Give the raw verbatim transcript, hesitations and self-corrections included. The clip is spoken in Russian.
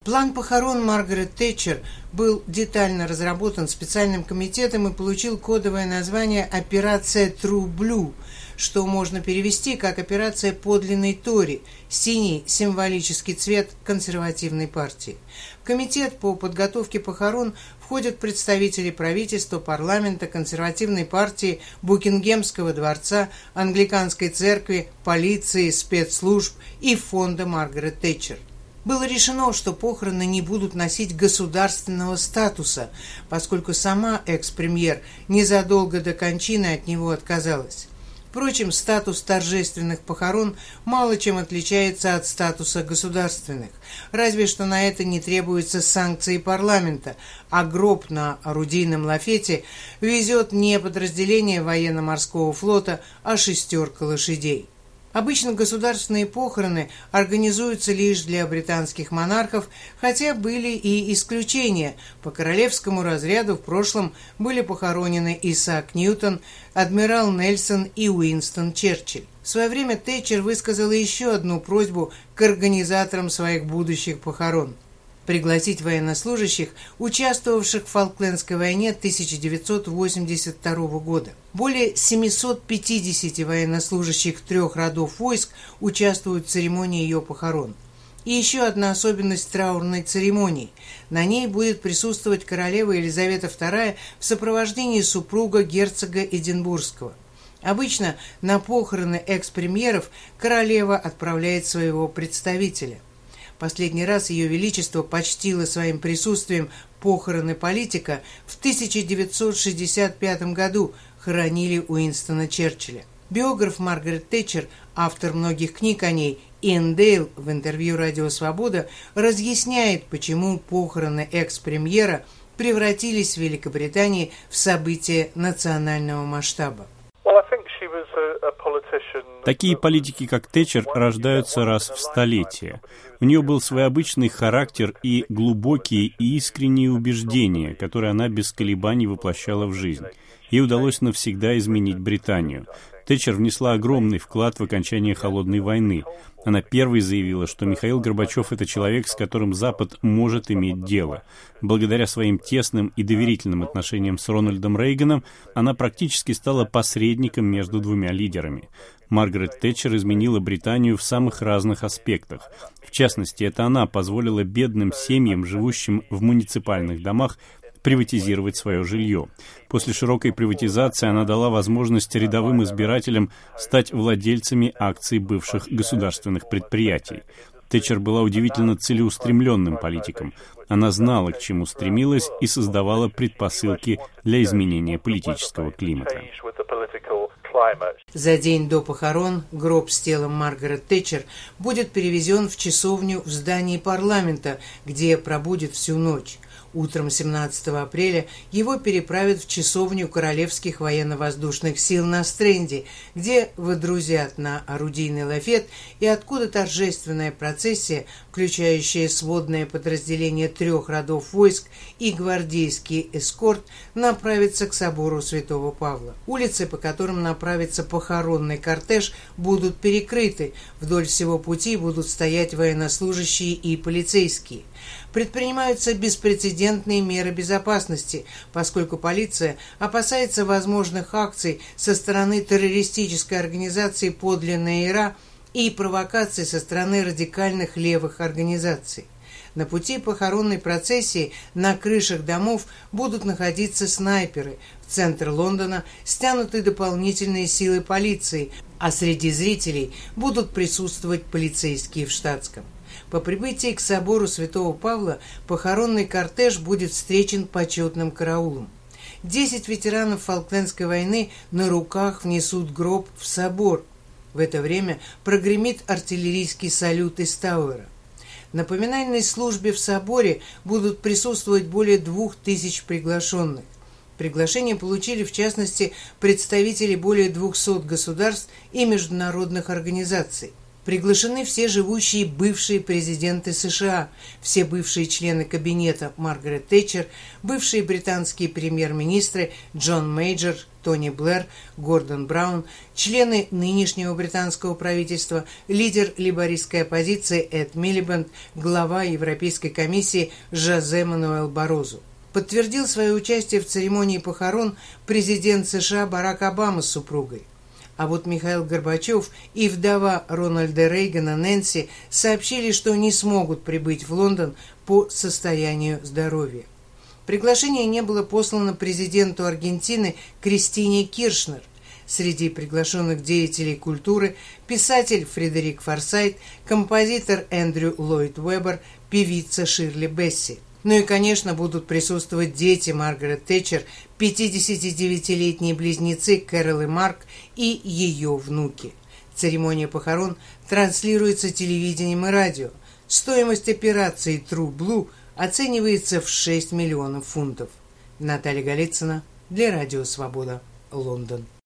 План похорон Маргарет Тэтчер был детально разработан специальным комитетом и получил кодовое название «Операция True Blue», что можно перевести как «Операция подлинной Тори», синий символический цвет консервативной партии. В комитет по подготовке похорон входят представители правительства, парламента, консервативной партии, Букингемского дворца, англиканской церкви, полиции, спецслужб и фонда Маргарет Тэтчер. Было решено, что похороны не будут носить государственного статуса, поскольку сама экс-премьер незадолго до кончины от него отказалась. Впрочем, статус торжественных похорон мало чем отличается от статуса государственных, разве что на это не требуются санкции парламента, а гроб на орудийном лафете везет не подразделение военно-морского флота, а шестерка лошадей. Обычно государственные похороны организуются лишь для британских монархов, хотя были и исключения. По королевскому разряду в прошлом были похоронены Исаак Ньютон, адмирал Нельсон и Уинстон Черчилль. В свое время Тэтчер высказала еще одну просьбу к организаторам своих будущих похорон – пригласить военнослужащих, участвовавших в Фолклендской войне тысяча девятьсот восемьдесят второго года. Более семисот пятидесяти военнослужащих трех родов войск участвуют в церемонии ее похорон. И еще одна особенность траурной церемонии. На ней будет присутствовать королева Елизавета вторая в сопровождении супруга герцога Эдинбургского. Обычно на похороны экс-премьеров королева отправляет своего представителя. Последний раз Ее Величество почтило своим присутствием похороны политика в тысяча девятьсот шестьдесят пятом году, хоронили Уинстона Черчилля. Биограф Маргарет Тэтчер, автор многих книг о ней, Иэн Дейл в интервью «Радио Свобода» разъясняет, почему похороны экс-премьера превратились в Великобритании в событие национального масштаба. Такие политики, как Тэтчер, рождаются раз в столетие. У нее был своеобычный характер и глубокие и искренние убеждения, которые она без колебаний воплощала в жизнь. Ей удалось навсегда изменить Британию. Тэтчер внесла огромный вклад в окончание Холодной войны. Она первой заявила, что Михаил Горбачев – это человек, с которым Запад может иметь дело. Благодаря своим тесным и доверительным отношениям с Рональдом Рейганом она практически стала посредником между двумя лидерами. Маргарет Тэтчер изменила Британию в самых разных аспектах. В частности, это она позволила бедным семьям, живущим в муниципальных домах, приватизировать свое жилье. После широкой приватизации она дала возможность рядовым избирателям стать владельцами акций бывших государственных предприятий. Тэтчер была удивительно целеустремленным политиком. Она знала, к чему стремилась, и создавала предпосылки для изменения политического климата. За день до похорон гроб с телом Маргарет Тэтчер будет перевезен в часовню в здании парламента, где пробудет всю ночь. Утром семнадцатого апреля его переправят в часовню Королевских военно-воздушных сил на Стрэнде, где выдрузят на орудийный лафет и откуда торжественная процессия, включающая сводное подразделение трех родов войск и гвардейский эскорт, направится к собору Святого Павла. Улицы, по которым направится похоронный кортеж, будут перекрыты. Вдоль всего пути будут стоять военнослужащие и полицейские. Предпринимаются беспрецедентные меры безопасности, поскольку полиция опасается возможных акций со стороны террористической организации «Подлинная Ира» и провокаций со стороны радикальных левых организаций. На пути похоронной процессии на крышах домов будут находиться снайперы. В центр Лондона стянуты дополнительные силы полиции, а среди зрителей будут присутствовать полицейские в штатском. По прибытии к собору Святого Павла похоронный кортеж будет встречен почетным караулом. Десять ветеранов Фолклендской войны на руках внесут гроб в собор. В это время прогремит артиллерийский салют из Тауэра. На поминальной службе в соборе будут присутствовать более двух тысяч приглашенных. Приглашение получили, в частности, представители более двухсот государств и международных организаций. Приглашены все живущие бывшие президенты США, все бывшие члены кабинета Маргарет Тэтчер, бывшие британские премьер-министры Джон Мейджор, Тони Блэр, Гордон Браун, члены нынешнего британского правительства, лидер лейбористской оппозиции Эд Милибанд, глава Европейской комиссии Жозе Мануэль Барозу. Подтвердил свое участие в церемонии похорон президент США Барак Обама с супругой. А вот Михаил Горбачев и вдова Рональда Рейгана Нэнси сообщили, что не смогут прибыть в Лондон по состоянию здоровья. Приглашение не было послано президенту Аргентины Кристине Киршнер. Среди приглашенных деятелей культуры писатель Фредерик Форсайт, композитор Эндрю Ллойд Уэббер, певица Ширли Бесси. Ну и, конечно, будут присутствовать дети Маргарет Тэтчер, пятидесятидевятилетние близнецы Кэрол и Марк и ее внуки. Церемония похорон транслируется телевидением и радио. Стоимость операции True Blue оценивается в шесть миллионов фунтов. Наталья Голицына для Радио Свобода, Лондон.